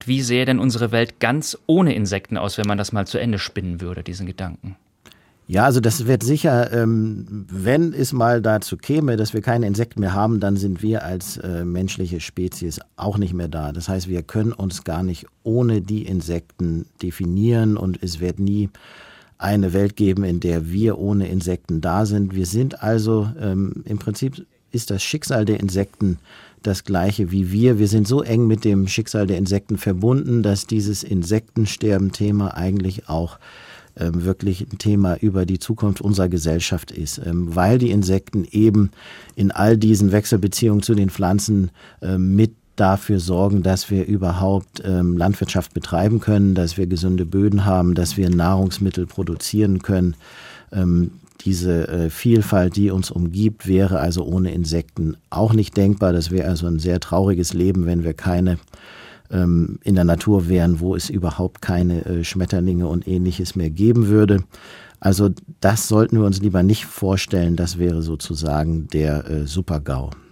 Wie sähe denn unsere Welt ganz ohne Insekten aus, wenn man das mal zu Ende spinnen würde, diesen Gedanken? Ja, also das wird sicher, wenn es mal dazu käme, dass wir keine Insekten mehr haben, dann sind wir als menschliche Spezies auch nicht mehr da. Das heißt, wir können uns gar nicht ohne die Insekten definieren und es wird nie eine Welt geben, in der wir ohne Insekten da sind. Wir sind also, im Prinzip ist das Schicksal der Insekten das gleiche wie wir. Wir sind so eng mit dem Schicksal der Insekten verbunden, dass dieses Insektensterben-Thema eigentlich auch wirklich ein Thema über die Zukunft unserer Gesellschaft ist, weil die Insekten eben in all diesen Wechselbeziehungen zu den Pflanzen mit dafür sorgen, dass wir überhaupt Landwirtschaft betreiben können, dass wir gesunde Böden haben, dass wir Nahrungsmittel produzieren können. Diese Vielfalt, die uns umgibt, wäre also ohne Insekten auch nicht denkbar. Das wäre also ein sehr trauriges Leben, wenn wir keine in der Natur wären, wo es überhaupt keine Schmetterlinge und Ähnliches mehr geben würde. Also das sollten wir uns lieber nicht vorstellen. Das wäre sozusagen der Super-GAU.